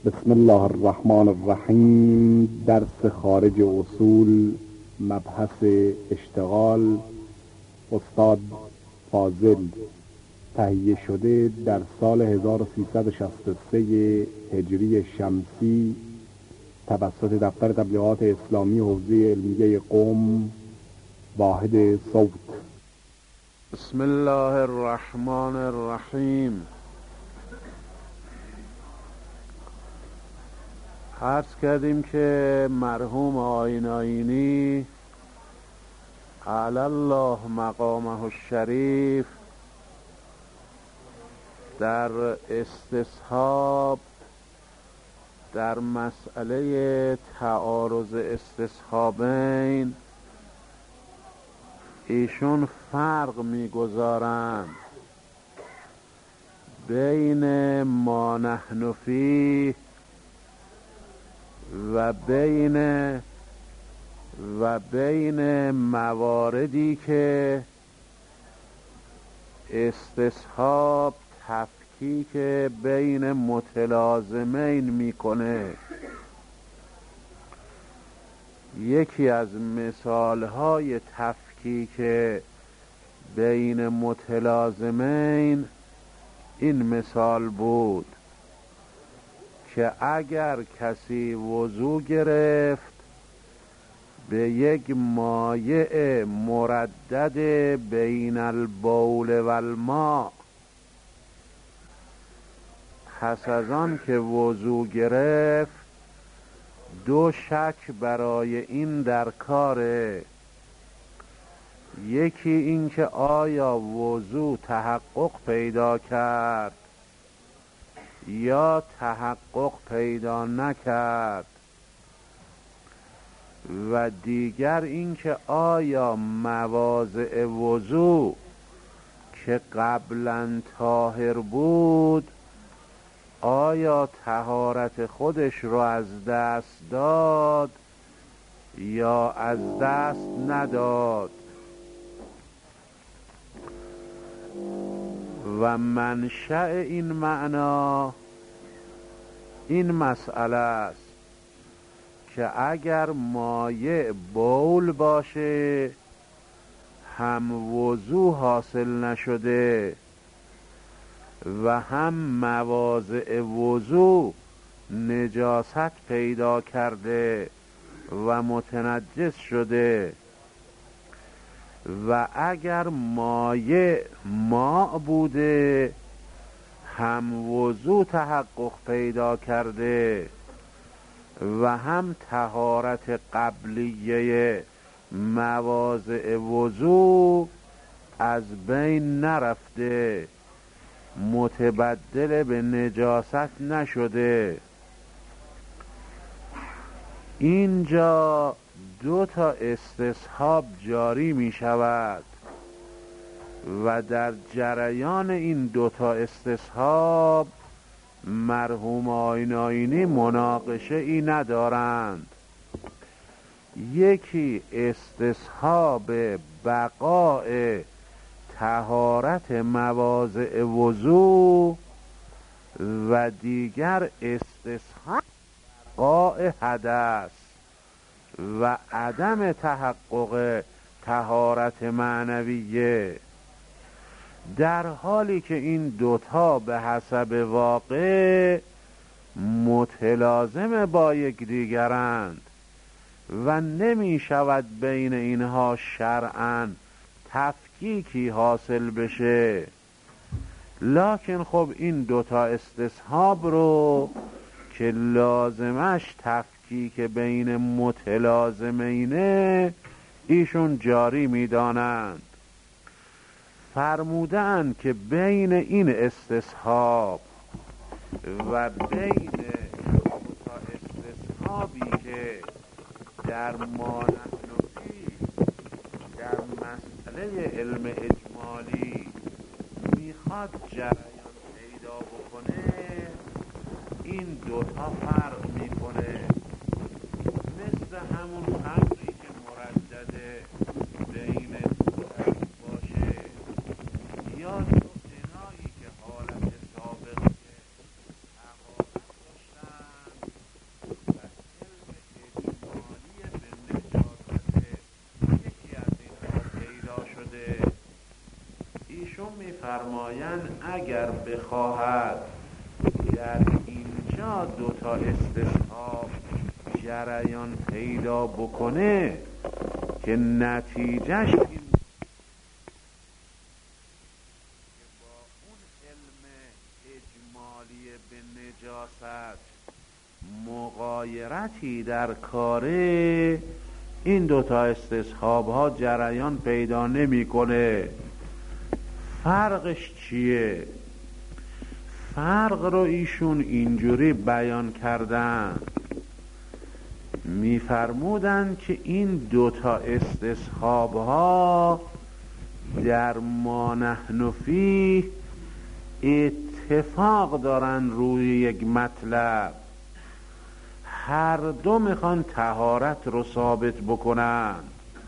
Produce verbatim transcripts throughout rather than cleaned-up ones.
بسم الله الرحمن الرحیم. درس خارج اصول، مبحث اشتغال، استاد فاضل. تهیه شده در سال هزار و سیصد و شصت و سه هجری شمسی توسط دفتر تبلیغات اسلامی حوزه علمیه قم، واحد صوت. بسم الله الرحمن الرحیم. عرض کردیم که مرحوم آیین آیینی علی الله مقامه الشریف در استصحاب در مسئله تعارض استصحابین ایشون فرق میگذارند بین ما نحن فیه و بین و بین مواردی که استصحاب تفکیک بین متلازمین میکنه. یکی از مثالهای تفکیک بین متلازمین این مثال بود که اگر کسی وضو گرفت به یک مایع مردد بین البول و الماء، پس از آن که وضو گرفت دو شک برای این در کاره. یکی این که آیا وضو تحقق پیدا کرد یا تحقق پیدا نکرد، و دیگر این که آیا مواضع وضو که قبلا طاهر بود آیا طهارت خودش رو از دست داد یا از دست نداد. و منشأ این معنا این مسئله است که اگر مایع بول باشه هم وضو حاصل نشده و هم مواضع وضو نجاست پیدا کرده و متنجس شده، و اگر مایع ماء بوده هم وضو تحقق پیدا کرده و هم طهارت قبلیه مواضع وضو از بین نرفته، متبدل به نجاست نشده. اینجا دو تا استصحاب جاری می شود و در جریان این دو تا استصحاب مرحوم آیین آیینی مناقشه ای ندارند. یکی استصحاب بقاء طهارت مواضع وضو و دیگر استصحاب بقاء حدث و عدم تحقق طهارت معنویه، در حالی که این دوتا به حسب واقع متلازم با یک دیگرند و نمی شود بین اینها شرعاً تفکیکی حاصل بشه. لکن خب این دوتا استصحاب رو که لازمش تفکیک بین متلازمینه ایشون جاری می دانند. فرمودند که بین این استصحاب و بین دوتا استصحابی که در ما نحن فیه در مسئله علم اجمالی میخواد جریان پیدا بکنه، این دوتا فرق میکنه. مثل همون خمری که مردده بین دو عین باشه یا دو انایی که حالت سابقه طهارت داشتن ایشون میفرمایند اگر بخواهد در اینجا دوتا استصحاب جریان پیدا بکنه که نتیجهش این با اون علم اجمالی به نجاست مغایرتی در کاره، این دوتا استصحاب ها جریان پیدا نمیکنه. فرقش چیه؟ فرق رو ایشون اینجوری بیان کردن، میفرمودن که این دوتا استصحاب ها در ما نحن فیه اتفاق دارن روی یک مطلب. هر دو میخوان طهارت رو ثابت بکنن،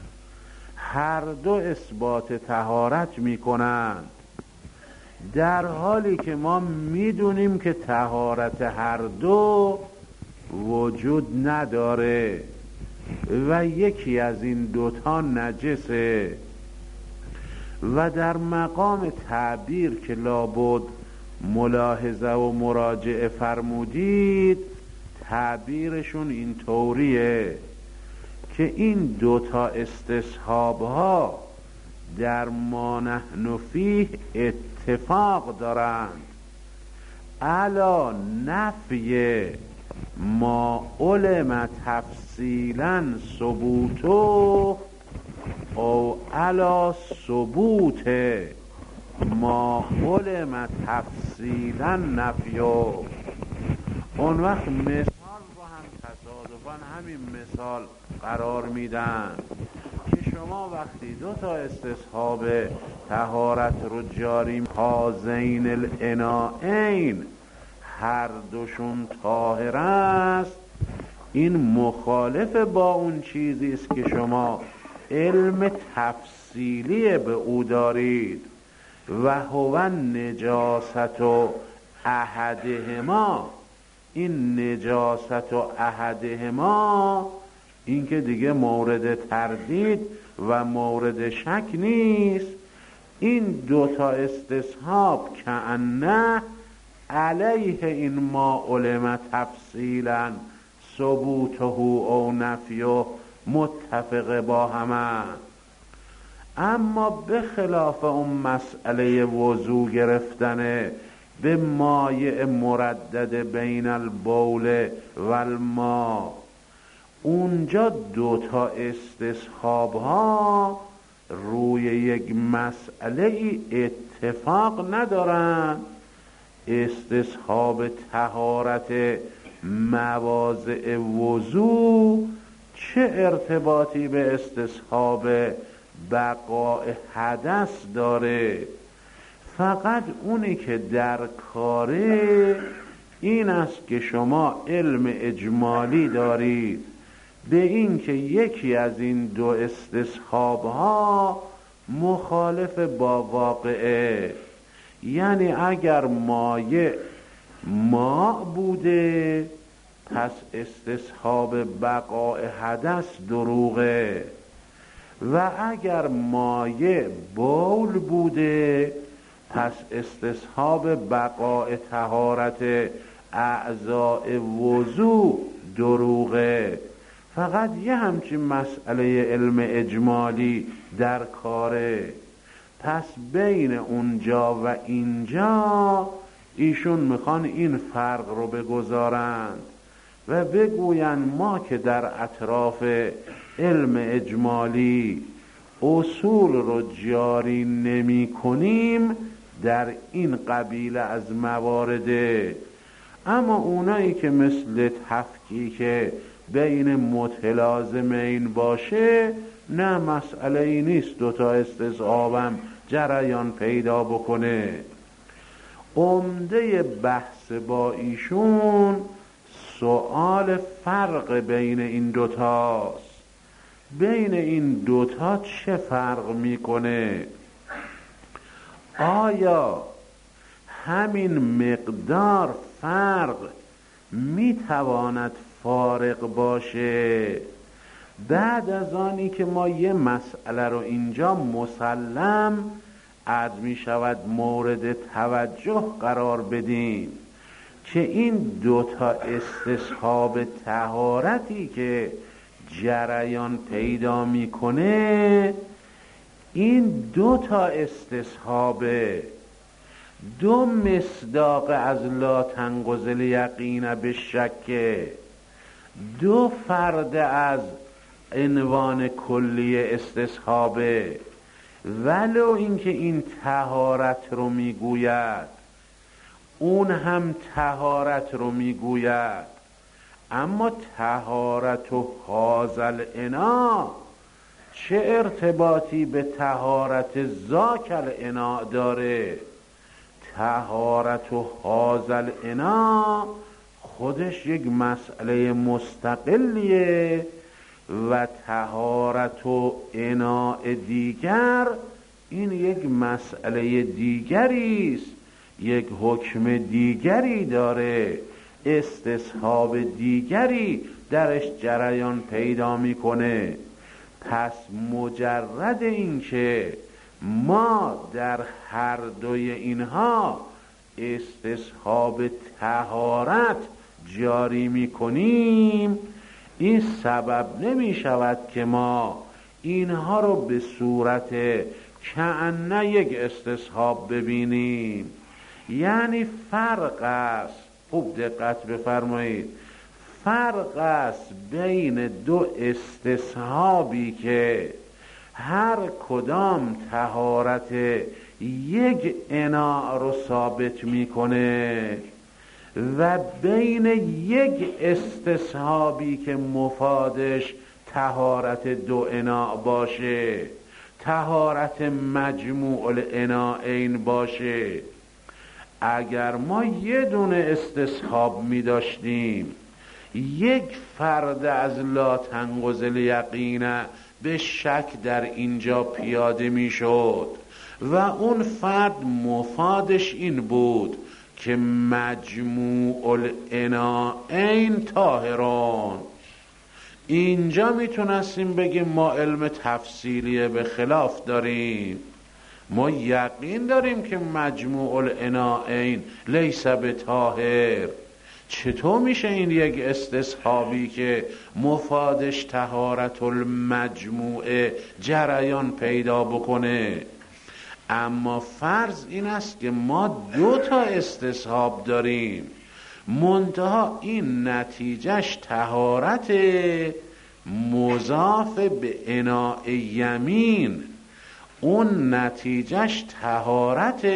هر دو اثبات طهارت میکنن، در حالی که ما میدونیم که طهارت هر دو وجود نداره و یکی از این دوتا نجسه. و در مقام تعبیر که لابد ملاحظه و مراجعه فرمودید، تعبیرشون این طوریه که این دوتا استصحاب ها در ما نحن فیه اتفاق دارند علا نفی ما علم تفصیلا ثبوتو او علا ثبوت ما علم تفصیلا نفیو. اون وقت مثال رو هم تصادفاً همین مثال قرار میدن که شما وقتی دو تا استصحاب طهارت رو جاری هازین الاناءین هر دوشون طاهر است، این مخالف با اون چیزی است که شما علم تفصیلی به او دارید و هو نجاست و احدهما. این نجاست و احدهما این که دیگه مورد تردید و مورد شک نیست. این دوتا استصحاب کأنه علیه این ما علم تفصیلا ثبوته او نفیه متفق با همه. اما به خلاف اون مسئله وضو گرفتنه به مایع مردد بین البول و الماء، اونجا دوتا استصحاب ها روی یک مسئله اتفاق ندارن. استصحاب طهارت مواضع وضو چه ارتباطی به استصحاب بقاء حدث داره؟ فقط اونی که در کاره این است که شما علم اجمالی دارید به این که یکی از این دو استصحاب ها مخالف با واقعه. یعنی اگر مایع ماء بوده پس استصحاب بقاء حدث دروغه، و اگر مایع بول بوده پس استصحاب بقاء طهارت اعضاء وضو دروغه. فقط یه همچین مسئله علم اجمالی در کاره. پس بین اونجا و اینجا ایشون میخوان این فرق رو بگذارند و بگویند ما که در اطراف علم اجمالی اصول رو جاری نمی کنیم در این قبیله از موارده، اما اونایی که مثل تفکیک بین متلازمین باشه نه مسئله ای نیست دوتا استصحابم جریان پیدا بکنه. عمده بحث با ایشون سؤال فرق بین این دوتاست. بین این دوتا چه فرق میکنه؟ آیا همین مقدار فرق میتواند فارق باشه بعد از آنی که ما یه مسئله رو اینجا مسلم اد می شود مورد توجه قرار بدیم که این دوتا استصحاب طهارتی که جریان پیدا میکنه، این دوتا استصحاب دو مصداق از لا تنقض الیقین به شک، دو فرد از عنوان کلی استصحابه، ولو اینکه این طهارت رو میگوید اون هم طهارت رو میگوید، اما طهارت و هازل انا چه ارتباطی به طهارت ذاکل انا داره؟ طهارت و هازل انا خودش یک مسئله مستقلیه و طهارت و اناء دیگر این یک مسئله دیگری است، یک حکم دیگری داره، استصحاب دیگری درش جریان پیدا میکنه. پس مجرد این که ما در هر دوی اینها استصحاب طهارت جاری میکنیم، این سبب نمی شود که ما اینها رو به صورت کأنه یک استصحاب ببینیم. یعنی فرق است، خوب دقت بفرمایید، فرق است بین دو استصحابی که هر کدام طهارت یک اناء رو ثابت میکنه و بین یک استصحابی که مفادش طهارت دو اناء باشه، طهارت مجموع الاناءین باشه. اگر ما یه دونه استصحاب می داشتیم، یک فرد از لا تنقض الیقین به شک در اینجا پیاده می شد و اون فرد مفادش این بود که مجموع الاناءین طاهران، اینجا میتونستیم بگیم ما علم تفصیلی به خلاف داریم، ما یقین داریم که مجموع الاناءین لیس بطاهر. چطور میشه این یک استصحابی که مفادش طهارت المجموعه جریان پیدا بکنه؟ اما فرض این است که ما دو تا استصحاب داریم، منتها این نتیجهش طهارت مضاف به اناء یمین، اون نتیجهش طهارت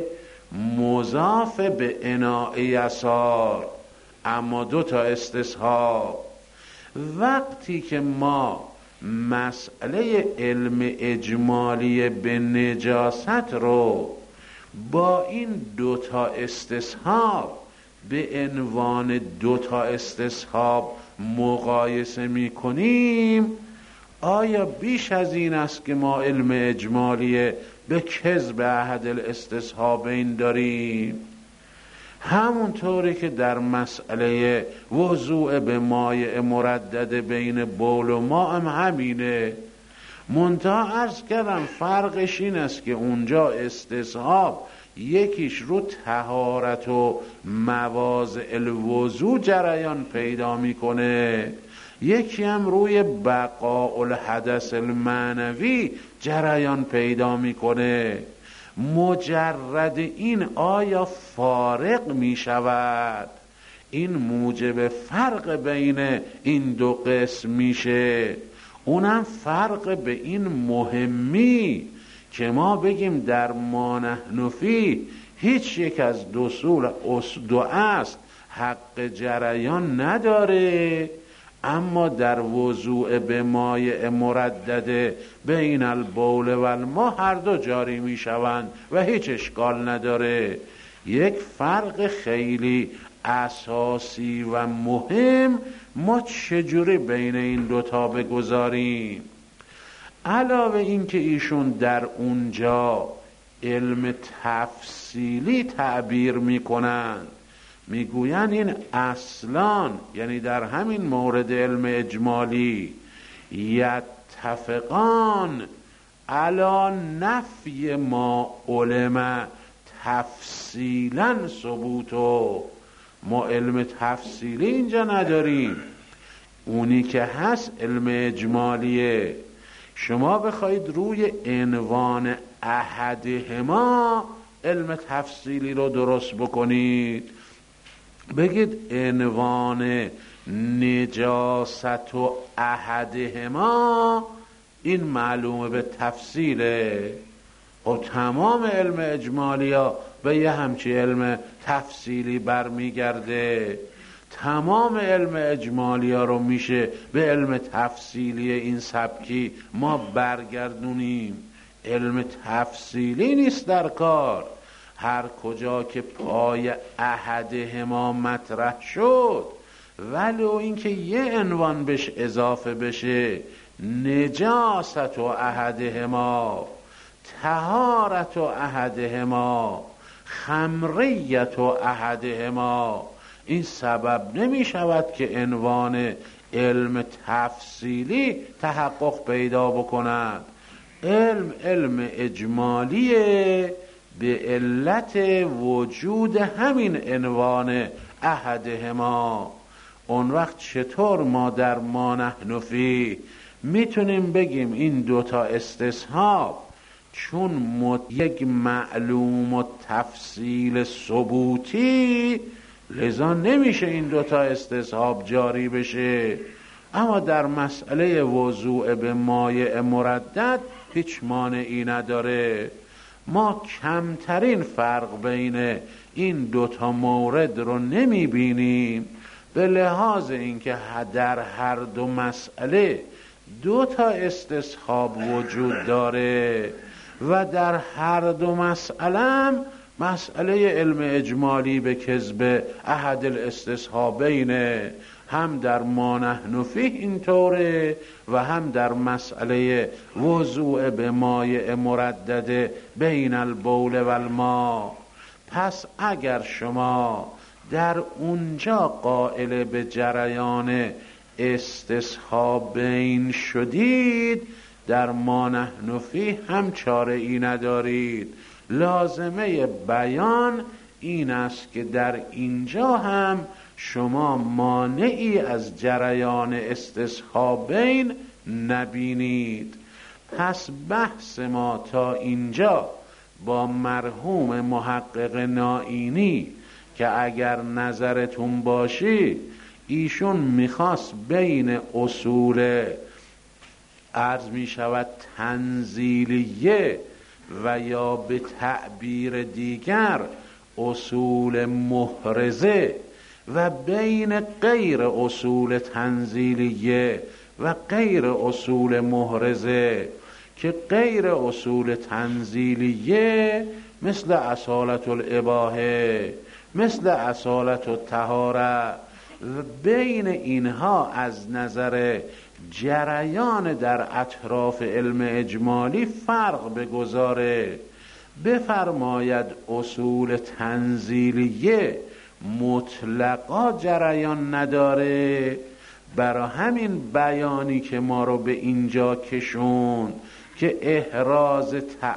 مضاف به اناء یسار، اما دو تا استصحاب. وقتی که ما مسئله علم اجمالی به نجاست رو با این دوتا استصحاب به عنوان دوتا استصحاب مقایسه می کنیم، آیا بیش از این است که ما علم اجمالی به کذب احد الاستصحابین داریم؟ همونطوری که در مسئله وضوع به مایع مردد بین بول و ماء هم همینه، منتها عرض کردم فرقش این است که اونجا استصحاب یکیش رو طهارت و مواضع الوضوع جریان پیدا میکنه، یکی هم روی بقاء الحدث المعنوی جریان پیدا میکنه. مجرد این آیا فارق می شود؟ این موجب فرق بین این دو قسم میشه. اونم فرق به این مهمی که ما بگیم در ما نحن فیه هیچ یک از دو اصول دو است حق جریان نداره، اما در وضوع به مایع مردد بین البول و الماء هر دو جاری می شوند و هیچ اشکال نداره. یک فرق خیلی اساسی و مهم ما چجوری بین این دوتا بگذاریم؟ علاوه این که ایشون در اونجا علم تفصیلی تعبیر می کنند، میگویند این اصلان، یعنی در همین مورد علم اجمالی، یتفقان علی نفی ما علم تفصیلا ثبوتو. ما علم تفصیلی اینجا نداریم، اونی که هست علم اجمالیه. شما بخواید روی عنوان احدهما علم تفصیلی رو درست بکنید، بگید عنوان نجاست و احدهما این معلومه به تفصیله. و تمام علم اجمالی ها به یه همچی علم تفصیلی برمیگرده. تمام علم اجمالی ها رو میشه به علم تفصیلی این سبکی ما برگردونیم. علم تفصیلی نیست در کار. هر کجا که پای احدهما مطرح شد، ولو اینکه یه عنوان بهش اضافه بشه، نجاست و احدهما، طهارت و احدهما، خمریت و احدهما، این سبب نمی شود که عنوان علم تفصیلی تحقق پیدا بکند. علم علم اجمالیه به علت وجود همین عنوان احدهما. اون وقت چطور ما در ما نحن فی میتونیم بگیم این دوتا استصحاب چون مت... یک معلوم و تفصیل ثبوتی، لذا نمیشه این دوتا استصحاب جاری بشه. اما در مسئله وضوع به مایع مردد هیچ مانعی نداره. ما کمترین فرق بین این دوتا مورد رو نمی بینیم، به لحاظ اینکه در هر دو مسئله دو تا استصحاب وجود داره و در هر دو مسئله مسئله علم اجمالی به کذب احد الاستصحابینه. هم در ما نحن فیه اینطوره و هم در مسئله وضوع به مایع مردد بین البول و الماء. پس اگر شما در اونجا قائل به جریان استصحابین شدید، در ما نحن فیه هم چاره ای ندارید. لازمه بیان این است که در اینجا هم شما مانعی از جریان استصحابین نبینید. پس بحث ما تا اینجا با مرحوم محقق نائینی که اگر نظرتون باشی ایشون میخواست بین اصول عرض میشود تنزیلیه و یا به تعبیر دیگر اصول محرزه و بین غیر اصول تنزیلیه و غیر اصول محرزه، که غیر اصول تنزیلیه مثل اصالت الاباحه، مثل اصالت الطهاره، بین اینها از نظر جریان در اطراف علم اجمالی فرق بگذاره. بفرماید اصول تنزیلیه مطلقا جریان نداره. برای همین بیانی که ما رو به اینجا کشون که احراز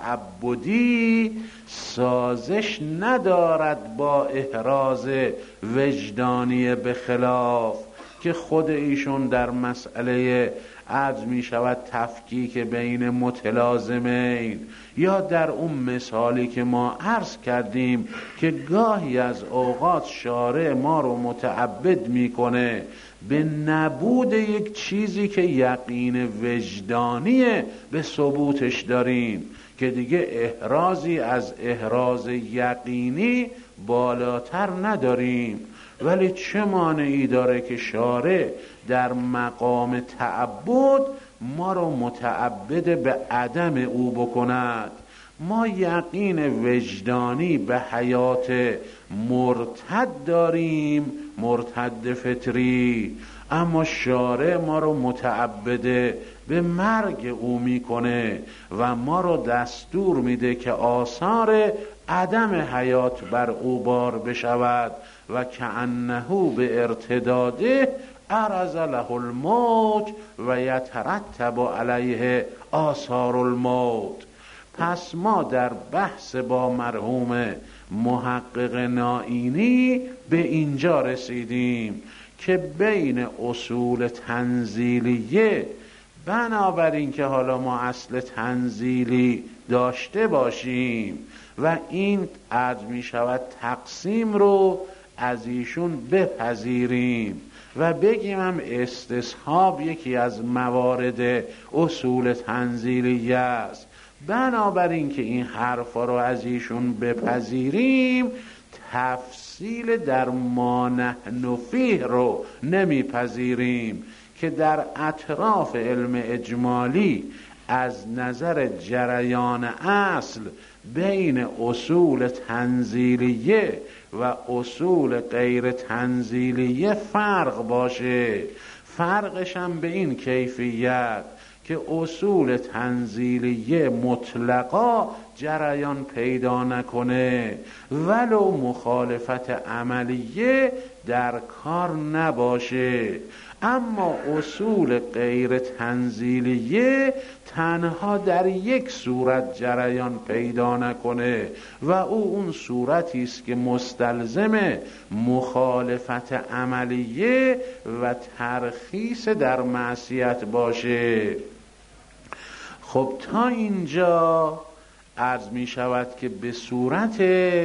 تعبدی سازش ندارد با احراز وجدانی، به خلاف که خود ایشون در مسئله عرض می شود تفکیک بین متلازمین، یا در اون مثالی که ما عرض کردیم که گاهی از اوقات شارع ما رو متعبد میکنه به نبود یک چیزی که یقین وجدانیه به ثبوتش داریم، که دیگه احرازی از احراز یقینی بالاتر نداریم. ولی چه مانعی داره که شارع در مقام تعبد ما رو متعبد به عدم او بکند؟ ما یقین وجدانی به حیات مرتد داریم، مرتد فطری، اما شارع ما رو متعبد به مرگ او میکنه و ما رو دستور میده که آثار عدم حیات بر او بار بشود و کأنه به ارتداده عرض له الموت و یترتب علیه آثار الموت. پس ما در بحث با مرحوم محقق نائینی به اینجا رسیدیم که بین اصول تنزیلیه، بنابراین که حالا ما اصل تنزیلی داشته باشیم و این عرض می شود تقسیم رو از ایشون بپذیریم و بگیم هم استصحاب یکی از موارد اصول تنزیلیه است، بنابراین که این حرفا رو از ایشون بپذیریم تفصیل در ما نحن فیه رو نمیپذیریم که در اطراف علم اجمالی از نظر جریان اصل بین اصول تنزیلیه و اصول غیر تنزیلیه فرق باشه. فرقش هم به این کیفیت که اصول تنزیلیه مطلقا جریان پیدا نکنه ولو مخالفت عملیه در کار نباشه، اما اصول غیر تنزیلیه تنها در یک صورت جریان پیدا نکنه و او اون صورتی است که مستلزم مخالفت عملیه و ترخیص در معصیت باشه. خب تا اینجا عرض می شود که به صورت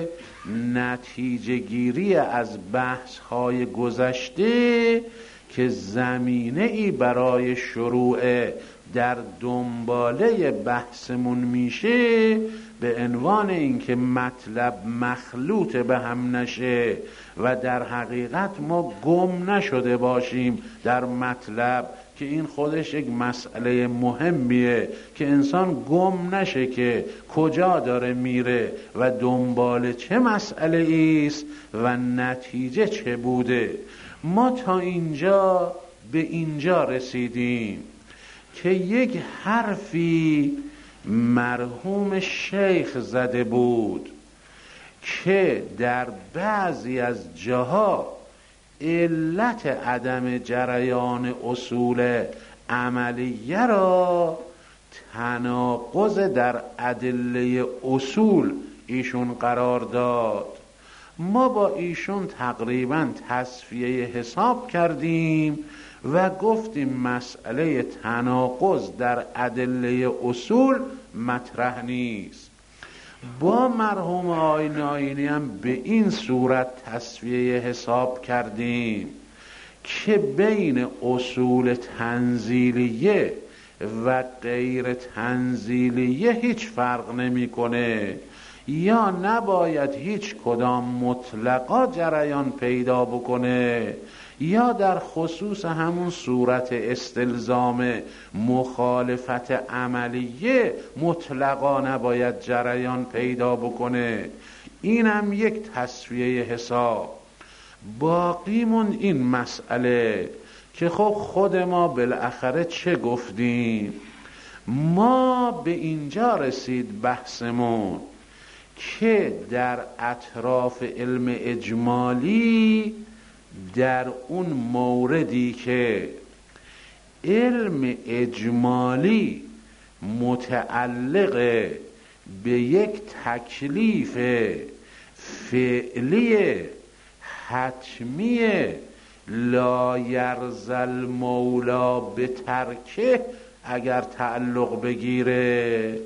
نتیجه گیری از بحث های گذشته که زمینه ای برای شروع در دنباله بحثمون میشه، به عنوان اینکه مطلب مخلوط به هم نشه و در حقیقت ما گم نشده باشیم در مطلب، که این خودش یک مسئله مهمیه که انسان گم نشه که کجا داره میره و دنبال چه مسئله ایست و نتیجه چه بوده. ما تا اینجا به اینجا رسیدیم که یک حرفی مرحوم شیخ زده بود که در بعضی از جاها علت عدم جریان اصول عملیه را تناقض در ادله اصول ایشون قرار داد. ما با ایشون تقریبا تصفیه حساب کردیم و گفتیم مسئله تناقض در ادله اصول مطرح نیست. با مرحوم آقای نائینی هم به این صورت تصفیه حساب کردیم که بین اصول تنزیلیه و غیر تنزیلیه هیچ فرق نمیکنه، یا نباید هیچ کدام مطلقا جریان پیدا بکنه، یا در خصوص همون صورت استلزام مخالفت عملیه مطلقا نباید جریان پیدا بکنه. این هم یک تصفیه حساب. باقیمون این مسئله که خب خود ما بالاخره چه گفتیم؟ ما به اینجا رسید بحثمون که در اطراف علم اجمالی، در اون موردی که علم اجمالی متعلق به یک تکلیف فعلی حتمی لا یرزل مولا به ترکه اگر تعلق بگیره،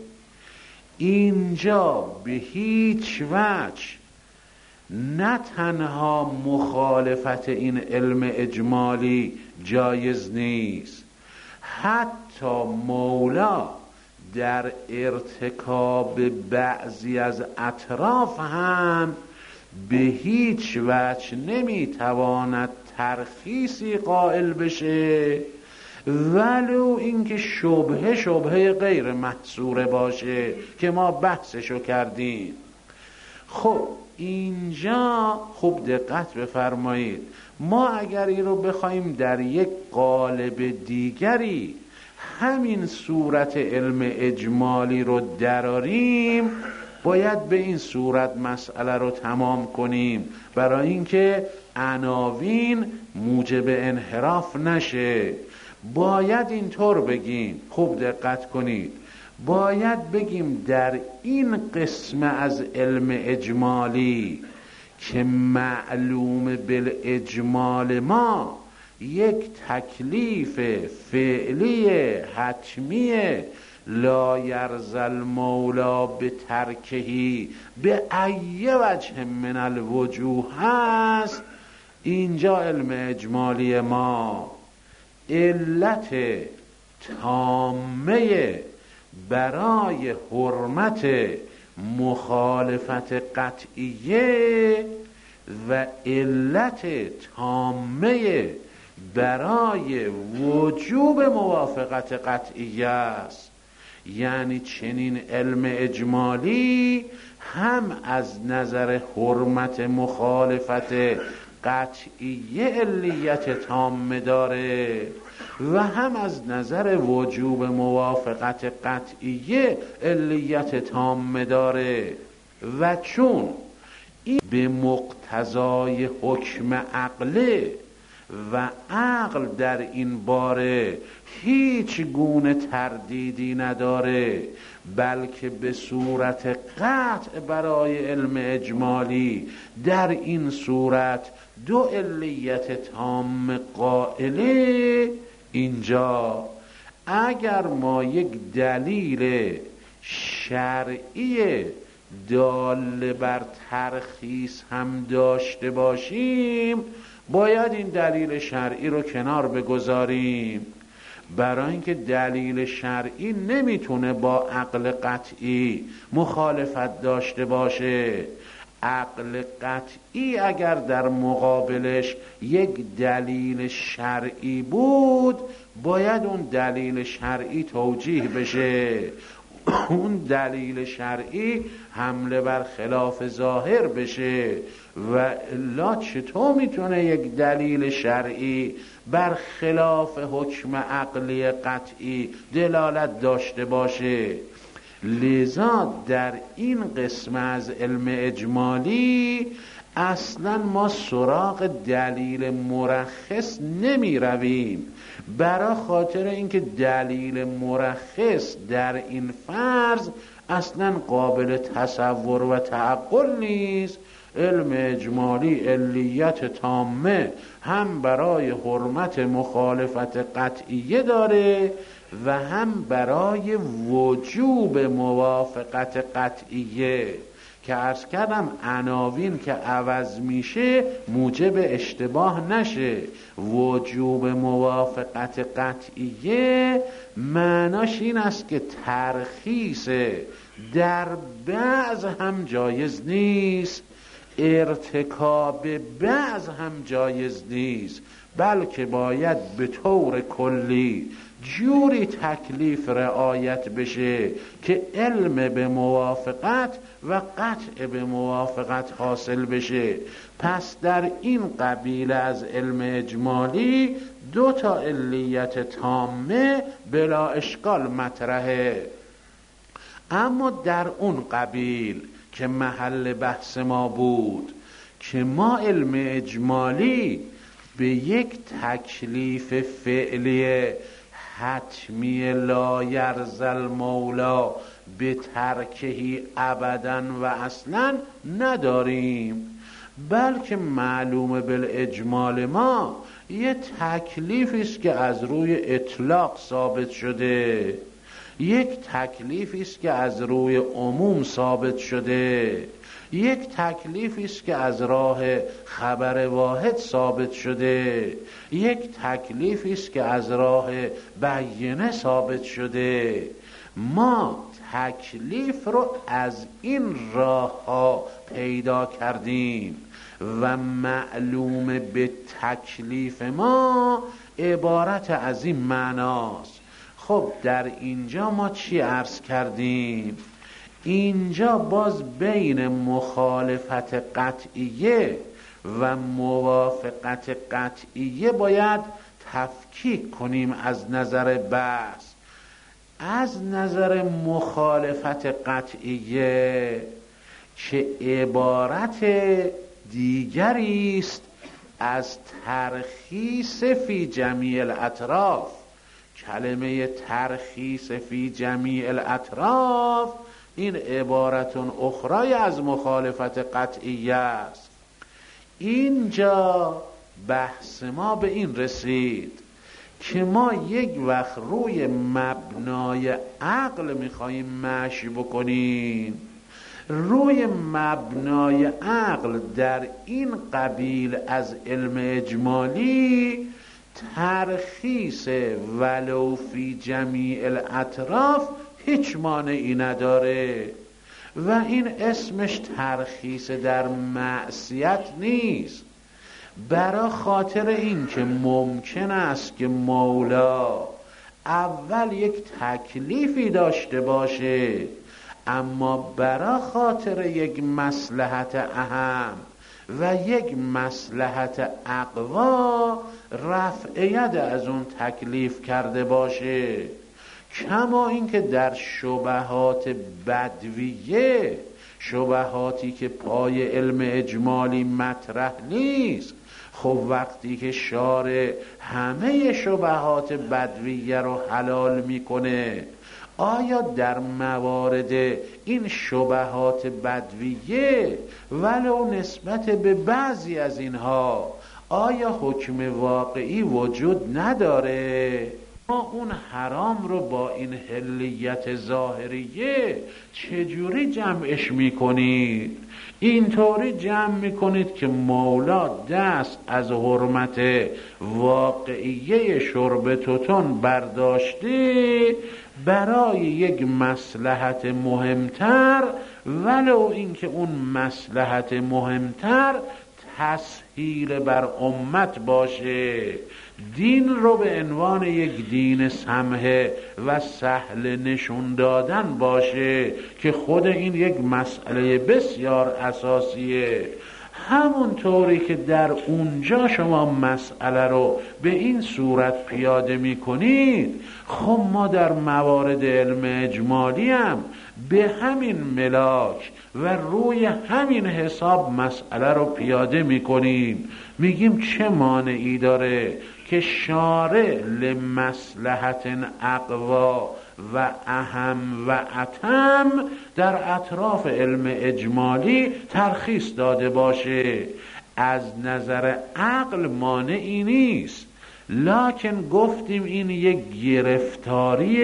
اینجا به هیچ وجه نه تنها مخالفت این علم اجمالی جایز نیست، حتی مولا در ارتکاب بعضی از اطراف هم به هیچ وجه نمیتواند ترخیصی قائل بشه، ولو اینکه شبهه شبهه غیر محصوره باشه که ما بحثشو کردیم. خب اینجا خوب دقت بفرمایید، ما اگر این رو بخوایم در یک قالب دیگری همین صورت علم اجمالی رو دراریم، باید به این صورت مسئله رو تمام کنیم برای اینکه عناوین موجب انحراف نشه. باید اینطور بگیم، خوب دقت کنید، باید بگیم در این قسم از علم اجمالی که معلوم بالاجمال ما یک تکلیف فعلی حتمی لا یرضی المولا به ترکهی به ای وجه من الوجوه هست، اینجا علم اجمالی ما علت تامه برای حرمت مخالفت قطعیه و علت تامه برای وجوب موافقت قطعیه است. یعنی چنین علم اجمالی هم از نظر حرمت مخالفت قطعیه علیت تامه داره و هم از نظر وجوب موافقت قطعیه علیت تامه داره. و چون این به مقتضای حکم عقله و عقل در این باره هیچ گونه تردیدی نداره، بلکه به صورت قطع برای علم اجمالی در این صورت دو علیت تام قائله، اینجا اگر ما یک دلیل شرعی دال بر ترخیص هم داشته باشیم باید این دلیل شرعی رو کنار بگذاریم، برای اینکه دلیل شرعی نمیتونه با عقل قطعی مخالفت داشته باشه. عقل قطعی اگر در مقابلش یک دلیل شرعی بود باید اون دلیل شرعی توجیه بشه، اون دلیل شرعی حمله بر خلاف ظاهر بشه. و الا چطور میتونه یک دلیل شرعی بر خلاف حکم عقلی قطعی دلالت داشته باشه؟ لذا در این قسم از علم اجمالی اصلا ما سراغ دلیل مرخص نمی رویم، برای خاطر اینکه دلیل مرخص در این فرض اصلا قابل تصور و تعقل نیست. علم اجمالی علیت تامه هم برای حرمت مخالفت قطعیه داره و هم برای وجوب موافقت قطعیه که عرض کردم عناوین که عوض میشه موجب اشتباه نشه. وجوب موافقت قطعیه معناش این است که ترخیص در بعض هم جایز نیست، ارتکاب بعض هم جایز نیست، بلکه باید به طور کلی جوری تکلیف رعایت بشه که علم به موافقت و قطع به موافقت حاصل بشه. پس در این قبیل از علم اجمالی دو تا علیت تامه بلا اشکال مطرحه. اما در اون قبیل که محل بحث ما بود که ما علم اجمالی به یک تکلیف فعلی حتمی لا یرضی المولا به ترکهی ابدا و اصلا نداریم، بلکه معلوم بالاجمال ما یه تکلیفی است که از روی اطلاق ثابت شده، یک تکلیفی است که از روی عموم ثابت شده، یک تکلیفی است که از راه خبر واحد ثابت شده، یک تکلیفی است که از راه بیینه ثابت شده. ما تکلیف رو از این راه ها پیدا کردیم و معلوم به تکلیف ما عبارت از این معناست. خب در اینجا ما چی عرض کردیم؟ اینجا باز بین مخالفت قطعیه و موافقت قطعیه باید تفکیک کنیم از نظر بحث. از نظر مخالفت قطعیه که عبارت دیگری است از ترخیص فی جمیع الاطراف. کلمه ترخیص فی جمیع الاطراف این عبارت اخرى از مخالفت قطعیه است. اینجا بحث ما به این رسید که ما یک وقت روی مبنای عقل میخواییم مشی بکنیم، روی مبنای عقل در این قبیل از علم اجمالی ترخیص ولو فی جمیع الاطراف هیچ مانعی نداره و این اسمش ترخیص در معصیت نیست. برای خاطر این که ممکن است که مولا اول یک تکلیفی داشته باشه، اما برای خاطر یک مصلحت اهم و یک مصلحت اقوا رفع ید از اون تکلیف کرده باشه. کما اینکه در شبهات بدویه، شبهاتی که پای علم اجمالی مطرح نیست، خب وقتی که شارع همه شبهات بدویه رو حلال میکنه، آیا در موارد این شبهات بدویه ولو نسبت به بعضی از اینها آیا حکم واقعی وجود نداره؟ ما اون حرام رو با این حلیت ظاهریه چجوری جمعش میکنید؟ اینطوری جمع میکنید که مولا دست از حرمت واقعیه شرب توتون برداشته برای یک مصلحت مهمتر، ولو اینکه اون مصلحت مهمتر تسهیل بر امت باشه، دین رو به عنوان یک دین سمحه و سهل نشون دادن باشه که خود این یک مسئله بسیار اساسیه. همون طوری که در اونجا شما مسئله رو به این صورت پیاده می کنید، خب ما در موارد علم اجمالی هم به همین ملاک و روی همین حساب مسئله رو پیاده می کنیم. میگیم چه مانعی داره که شارع لمصلحت اقوا و اهم و اتم در اطراف علم اجمالی ترخیص داده باشه؟ از نظر عقل مانعی نیست، لکن گفتیم این یک گرفتاری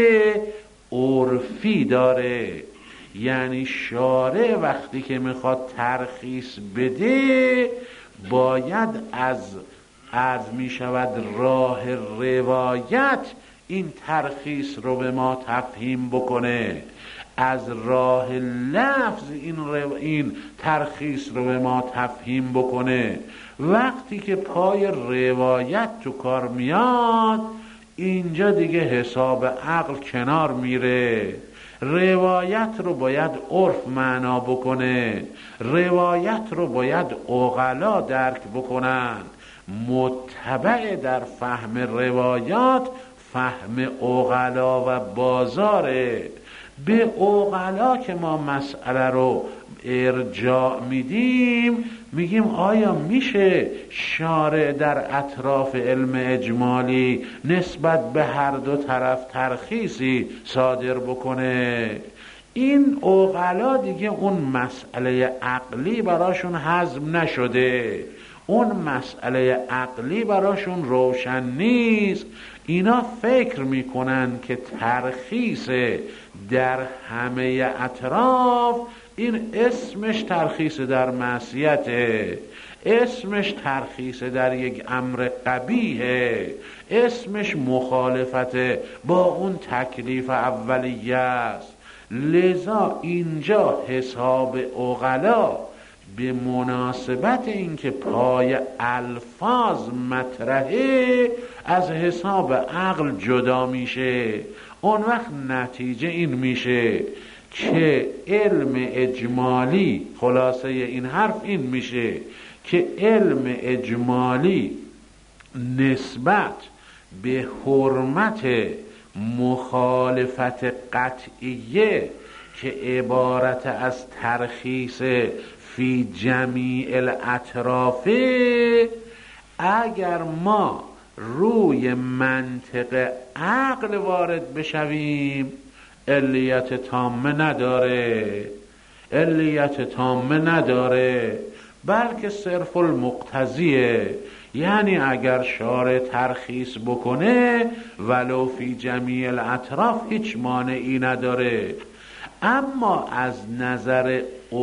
عرفی داره. یعنی شارع وقتی که میخواد ترخیص بده باید از از می شود راه روایت این ترخیص رو به ما تفهیم بکنه، از راه لفظ این, رو این ترخیص رو به ما تفهیم بکنه. وقتی که پای روایت تو کار میاد، اینجا دیگه حساب عقل کنار میره. روایت رو باید عرف معنا بکنه، روایت رو باید عقلا درک بکنن. متبع در فهم روایات فهم عقلا و بازاره. به عقلا که ما مسئله رو ارجاع میدیم، میگیم آیا میشه شارع در اطراف علم اجمالی نسبت به هر دو طرف ترخیصی صادر بکنه؟ این عقلا دیگه اون مسئله عقلی براشون هضم نشده، اون مسئله عقلی براشون روشن نیست. اینا فکر میکنن که ترخیص در همه اطراف این اسمش ترخیص در معصیته، اسمش ترخیص در یک امر قبیحه، اسمش مخالفت با اون تکلیف اولیه است. لذا اینجا حساب عقلا به مناسبت اینکه پای الفاظ مطرحه از حساب عقل جدا میشه. اون وقت نتیجه این میشه که علم اجمالی، خلاصه این حرف این میشه که علم اجمالی نسبت به حرمت مخالفت قطعیه که عبارت از ترخیص فی جمیع الاطرافه، اگر ما روی منطق عقل وارد بشویم علیت تامه نداره، علیت تامه نداره، بلکه صرف المقتضیه. یعنی اگر شارع ترخیص بکنه ولو فی جمیع الاطراف هیچ مانعی نداره، اما از نظر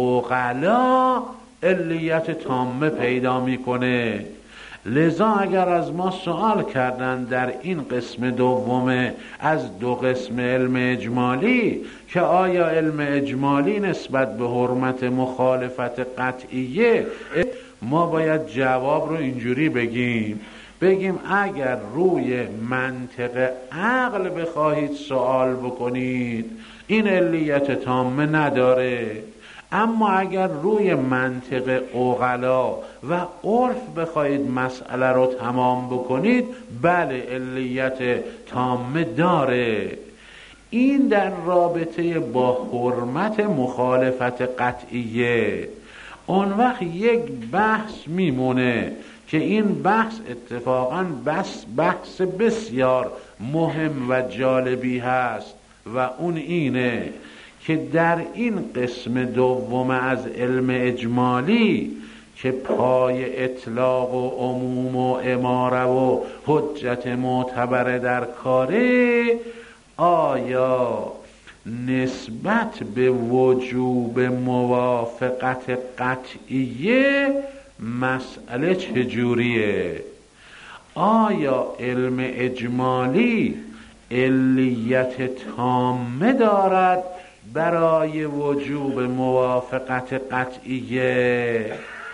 عقلا علیت تامه پیدا میکنه. لذا اگر از ما سوال کردن در این قسم دومه از دو قسم علم اجمالی که آیا علم اجمالی نسبت به حرمت مخالفت قطعیه، ما باید جواب رو اینجوری بگیم بگیم اگر روی منطق عقل بخواهید سوال بکنید این علیت تامه نداره، اما اگر روی منطق عقلا و عرف بخواهید مسئله رو تمام بکنید بله علیت تامه داره. این در رابطه با حرمت مخالفت قطعیه. اون وقت یک بحث میمونه که این بحث اتفاقاً بس بحث بسیار مهم و جالبی هست و اون اینه که در این قسم دوم از علم اجمالی که پای اطلاق و عموم و اماره و حجت معتبر در کاره، آیا نسبت به وجوب موافقت قطعیه مسئله چجوریه؟ آیا علم اجمالی علیت تامه دارد برای وجوب موافقت قطعیه،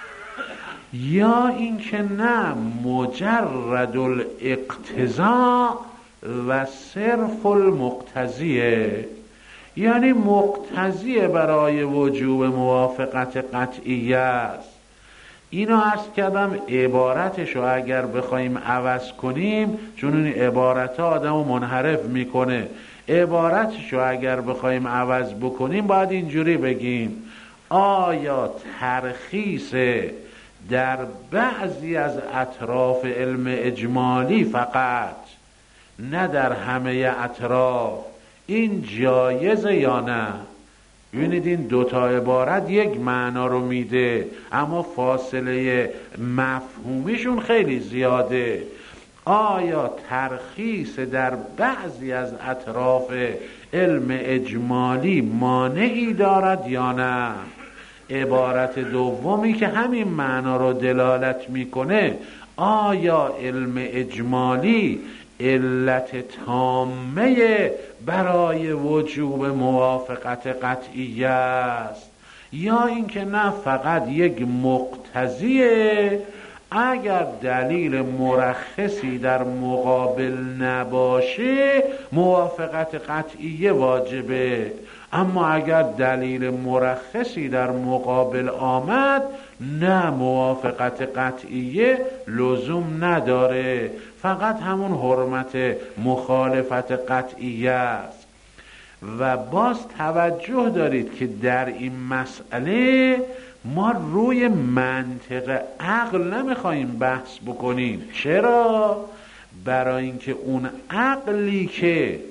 یا اینکه نه مجرد الاقتضاء و صرف المقتضیه؟ یعنی مقتضیه برای وجوب موافقت قطعیه است. اینو عرض کردم عبارتشو اگر بخوایم عوض کنیم، چون این عبارت آدمو منحرف میکنه، عبارتشو اگر بخوایم عوض بکنیم باید اینجوری بگیم آیا ترخیص در بعضی از اطراف علم اجمالی فقط، نه در همه اطراف، این جایزه یا نه؟ ببینید این دوتا عبارت یک معنا رو میده اما فاصله مفهومیشون خیلی زیاده. آیا ترخیص در بعضی از اطراف علم اجمالی مانعی دارد یا نه؟ عبارت دومی که همین معنا رو دلالت میکنه، آیا علم اجمالی علت تامه برای وجوب موافقت قطعیه است، یا اینکه نه فقط یک مقتضیه؟ اگر دلیل مرخصی در مقابل نباشه موافقت قطعیه واجبه، اما اگر دلیل مرخصی در مقابل آمد نه موافقت قطعیه لزوم نداره، فقط همون حرمت مخالفت قطعیه است. و باز توجه دارید که در این مسئله ما روی منطق عقل نمیخواییم بحث بکنیم. چرا؟ برای اینکه اون عقلی که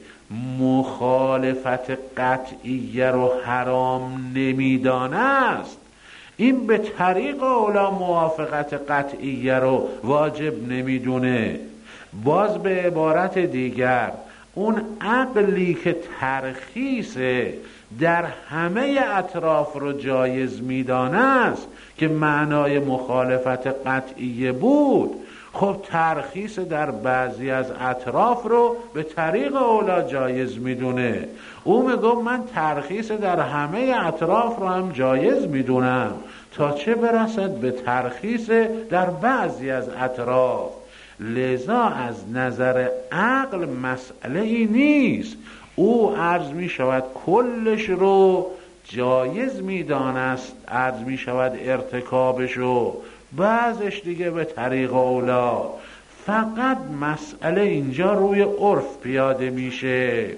مخالفت قطعیه رو حرام نمیدانه است، این به طریق اولا موافقت قطعیه رو واجب نمیدونه. باز به عبارت دیگر اون عقلی که ترخیص در همه اطراف رو جایز میدانه است که معنای مخالفت قطعیه بود، خب ترخیص در بعضی از اطراف رو به طریق اولا جایز میدونه. او میگه من ترخیص در همه اطراف رو هم جایز میدونم، تا چه برسد به ترخیص در بعضی از اطراف. لذا از نظر عقل مسئله ای نیست، او عرض می شود کلش رو جایز می دانست، عرض می شود ارتکابش رو، بعضش دیگه به طریق اولا. فقط مسئله اینجا روی عرف پیاده میشه.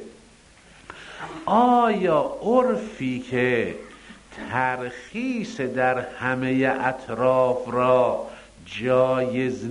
آیا عرفی که ترخیص در همه اطراف را جایز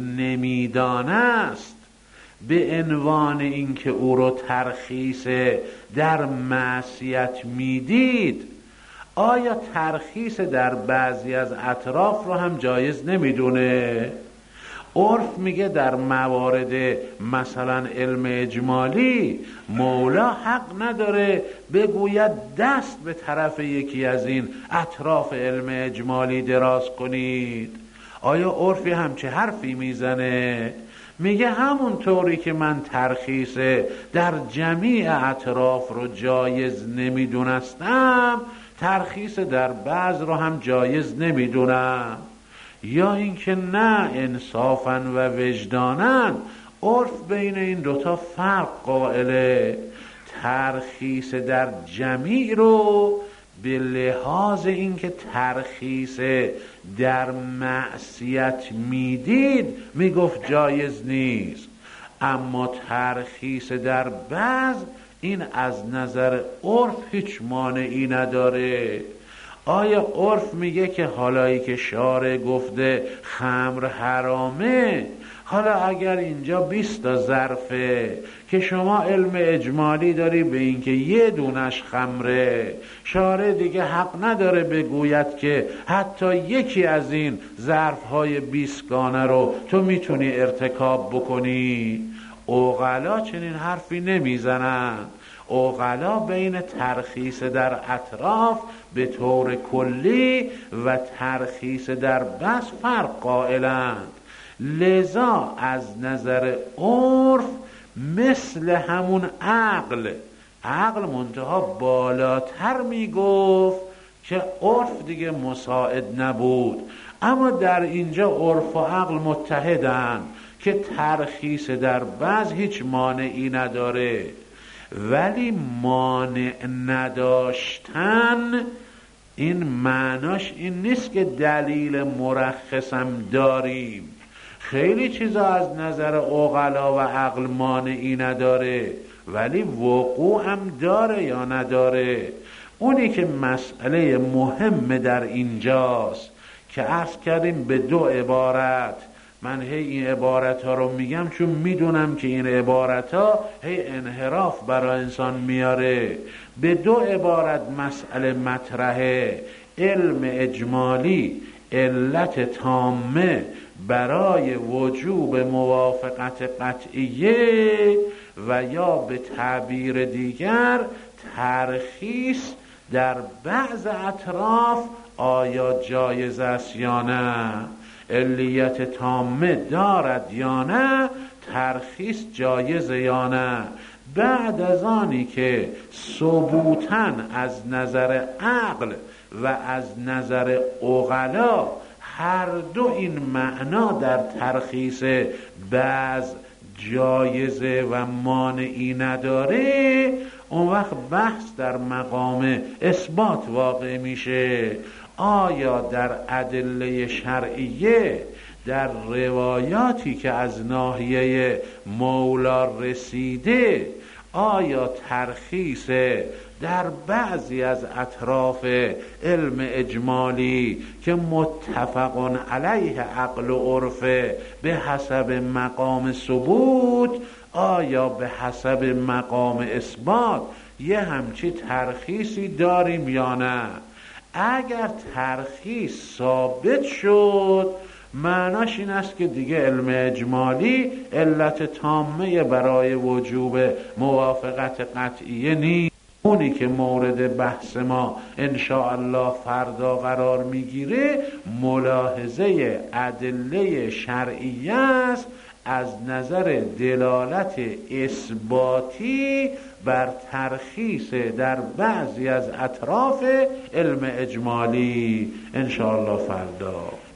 نمیدانست به عنوان اینکه او رو ترخیص در معصیت میدید، آیا ترخیص در بعضی از اطراف رو هم جایز نمیدونه؟ عرف میگه در موارد مثلا علم اجمالی مولا حق نداره بگوید دست به طرف یکی از این اطراف علم اجمالی دراز کنید. آیا عرفی همچه حرفی میزنه؟ میگه همون طوری که من ترخیص در جمیع اطراف رو جایز نمیدونستم، ترخیص در بعض رو هم جایز نمیدونم. یا اینکه نه انصافاً و وجداناً عرف بین این دوتا فرق قائله. ترخیص در جمیع رو به لحاظ اینکه ترخیص در معصیت میدید میگفت جایز نیست، اما ترخیص در بعض این از نظر عرف هیچ مانعی نداره. آیا عرف میگه که حالایی که شارع گفته خمر حرامه، حالا اگر اینجا بیست تا ظرفه که شما علم اجمالی داری به اینکه یه دونش خمره، شارع دیگه حق نداره بگوید که حتی یکی از این ظرفهای بیستگانه رو تو میتونی ارتکاب بکنی؟ عقلا چنین حرفی نمیزنن. عقلا بین ترخیص در اطراف به طور کلی و ترخیص در بس فرق قائلند. لذا از نظر عرف مثل همون عقل، عقل منتها بالاتر میگفت که عرف دیگه مساعد نبود، اما در اینجا عرف و عقل متحدن که ترخیص در بعض هیچ مانعی نداره. ولی مانع نداشتن این معناش این نیست که دلیل مرخصم داریم. خیلی چیزا از نظر عقلا و عقل مانعی نداره ولی وقوع هم داره یا نداره. اونی که مسئله مهم در اینجاست که عرض کردیم به دو عبارت. من هی این عبارت ها رو میگم چون میدونم که این عبارت ها هی انحراف برای انسان میاره. به دو عبارت مسئله مطرحه: علم اجمالی علت تامه برای وجوب موافقت قطعیه، و یا به تعبیر دیگر ترخیص در بعض اطراف آیا جایز است یا نه. علیت تامه دارد یا نه، ترخیص جایز یا نه. بعد از آنی که ثبوتاً از نظر عقل و از نظر عقلا هر دو این معنا در ترخیص بعض جایزه و مانعی نداره، اون وقت بحث در مقام اثبات واقع میشه. آیا در ادله شرعیه، در روایاتی که از ناحیه مولا رسیده، آیا ترخیص در بعضی از اطراف علم اجمالی که متفق علیه عقل و عرف به حسب مقام ثبوت، آیا به حسب مقام اثبات یه همچی ترخیصی داریم یا نه؟ اگر ترخیص ثابت شد معناش این است که دیگه علم اجمالی علت تامه برای وجوب موافقت قطعیه نیست. اونی که مورد بحث ما انشاءالله فردا قرار میگیره ملاحظه ادله شرعیه است از نظر دلالت اثباتی بر ترخیص در بعضی از اطراف علم اجمالی. انشاءالله فردا